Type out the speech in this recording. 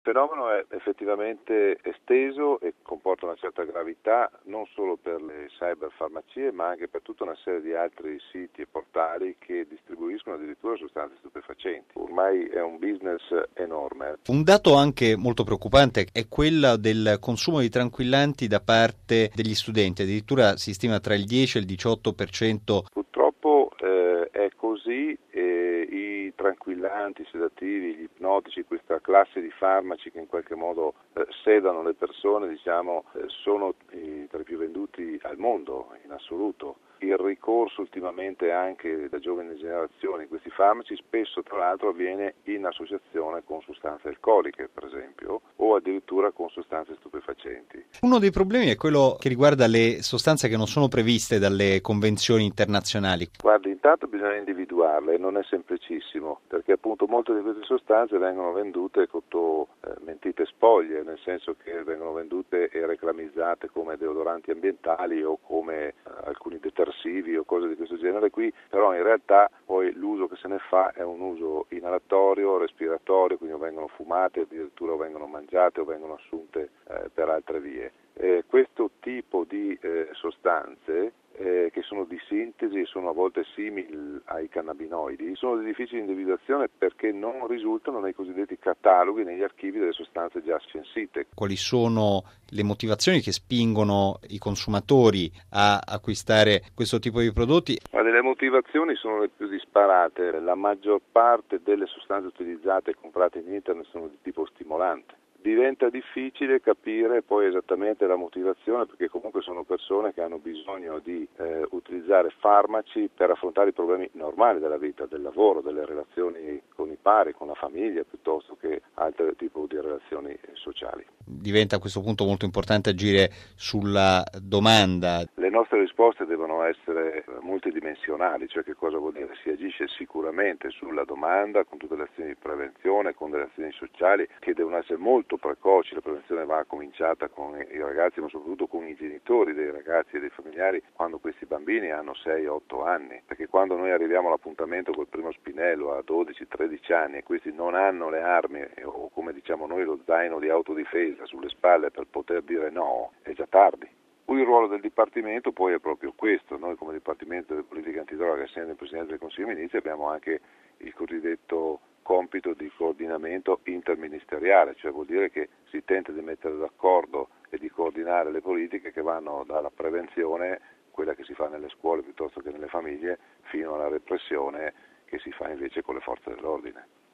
fenomeno è effettivamente esteso e comporta una certa gravità non solo per le cyberfarmacie ma anche per tutta una serie di altri siti e portali che distribuiscono addirittura sostanze stupefacenti. Ormai è un business enorme. Un dato anche molto preoccupante è quello del consumo di tranquillanti da parte degli studenti, addirittura si stima tra il 10 e il 18%. Purtroppo è così, i tranquillanti, i sedativi, gli ipnotici, questa classe di farmaci che in qualche modo sedano le persone, sono tra i più venduti al mondo in assoluto. Il ricorso ultimamente anche da giovani generazioni a questi farmaci spesso tra l'altro avviene in associazione con sostanze alcoliche per esempio o addirittura con sostanze stupefacenti. Uno dei problemi è quello che riguarda le sostanze che non sono previste dalle convenzioni internazionali. Guardi, intanto bisogna individuarle, non è semplicissimo perché appunto molte di queste sostanze vengono vendute sotto mentite spoglie, nel senso che vengono vendute e reclamizzate come deodoranti ambientali o come alcuni detersivi o cose di questo genere qui, però in realtà poi l'uso che se ne fa è un uso inalatorio, respiratorio, quindi vengono fumate, addirittura vengono mangiate o vengono assunte per altre vie. Questo tipo di sostanze che sono di sintesi e sono a volte simili ai cannabinoidi, sono di difficile individuazione perché non risultano nei cosiddetti cataloghi, negli archivi delle sostanze già censite. Quali sono le motivazioni che spingono i consumatori a acquistare questo tipo di prodotti? Ma le motivazioni sono le più disparate. La maggior parte delle sostanze utilizzate e comprate in internet sono di tipo stimolante. Diventa difficile capire poi esattamente la motivazione perché comunque sono persone che hanno bisogno di utilizzare farmaci per affrontare i problemi normali della vita, del lavoro, delle relazioni con i pari, con la famiglia, piuttosto che altri tipi di relazioni sociali. Diventa a questo punto molto importante agire sulla domanda. Le nostre risposte devono essere multidimensionali, cioè che cosa vuol dire? Si agisce sicuramente sulla domanda con tutte le azioni di prevenzione, con delle azioni sociali che devono essere molto precoci, la prevenzione va cominciata con i ragazzi ma soprattutto con i genitori dei ragazzi e dei familiari quando questi bambini hanno 6-8 anni, perché quando noi arriviamo all'appuntamento col primo spinello a 12-13 anni e questi non hanno le armi o come diciamo noi lo zaino di autodifesa sulle spalle per poter dire no, è già tardi. Il ruolo del Dipartimento poi è proprio questo, noi come Dipartimento delle Politiche Antidroga, essendo il Presidente del Consiglio dei Ministri, abbiamo anche il cosiddetto compito di coordinamento interministeriale, cioè vuol dire che si tenta di mettere d'accordo e di coordinare le politiche che vanno dalla prevenzione, quella che si fa nelle scuole piuttosto che nelle famiglie, fino alla repressione che si fa invece con le forze dell'ordine.